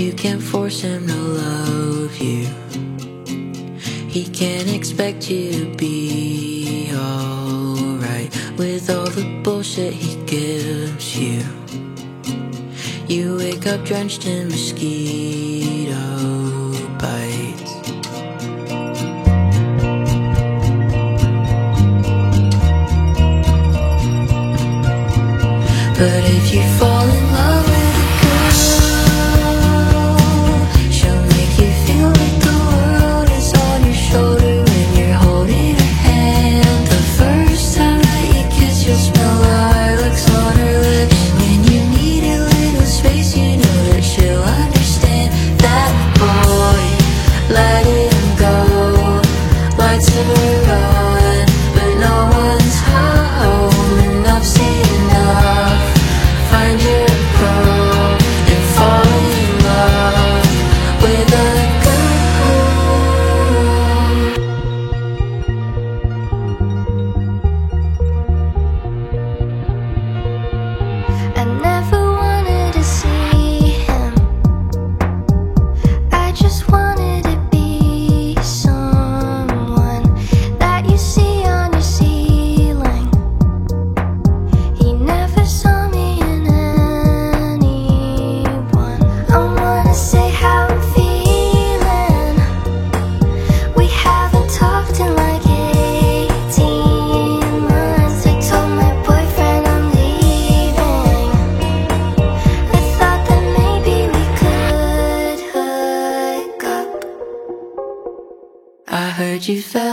You can't force him to love you. He can't expect you to be alright with all the bullshit he gives you. You wake up drenched in mosquito bites. But if you fall in love with a girl, she'll make you feel like the world is on your shoulder when you're holding her hand. The first time that you kiss, you'll smell lilacs on her lips. When you need a little space, you know that she'll understand. That boy, let him go, lights her on, but no one's home. Enough's enough. Find your girl and fall in love with a girl. I never wanted to see him. I just wanted to be someone that you see on your ceiling. He never saw me in anyone. I wanna say how I'm feeling. We haven't talked in like 18 months. I told my boyfriend I'm leaving. I thought that maybe we could hook up. I heard you fell